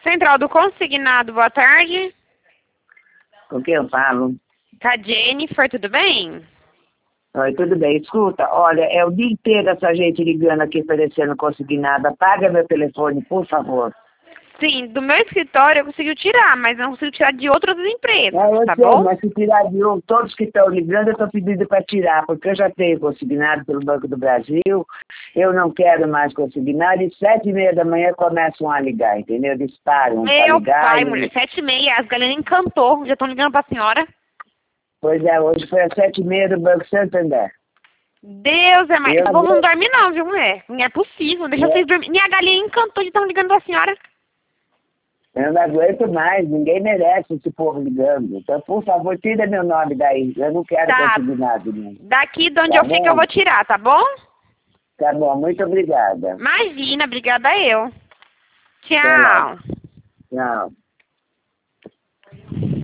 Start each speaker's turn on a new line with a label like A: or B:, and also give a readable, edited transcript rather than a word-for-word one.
A: Central do Consignado, boa tarde.
B: Com quem eu falo?
A: Com a Jennifer, tudo bem?
B: Oi, tudo bem. Escuta, olha, é o dia inteiro essa gente ligando aqui oferecendo consignado. Apaga meu telefone, por favor.
A: Sim, do meu escritório eu consegui tirar, mas não consigo tirar de outras empresas,
B: Eu
A: tá
B: sei,
A: bom?
B: mas se tirar de um, todos que estão ligando, eu estou pedindo para tirar, porque eu já tenho consignado pelo Banco do Brasil, eu não quero mais consignado, e 7h30 da manhã começam a ligar, entendeu? Disparam para
A: Meu
B: ligar.
A: pai, mulher, 7h30, as galera encantou, já estão ligando pra senhora.
B: Pois é, hoje foi às 7h30 do Banco Santander.
A: Deus é mais.
B: Eu
A: Esse povo não dorme não, viu, mulher? Não é possível, deixa vocês dormir. Minha galinha encantou de estar ligando pra senhora.
B: Eu não aguento mais, ninguém merece esse povo ligando. Então, por favor, tira meu nome daí. Eu não quero
A: Tá.
B: consignado, não.
A: Daqui de onde
B: Tá
A: eu fico eu
B: bom?
A: vou tirar, tá bom?
B: Tá bom, muito obrigada.
A: Imagina, obrigada eu.
B: Até logo.
A: Tchau.
B: Tchau.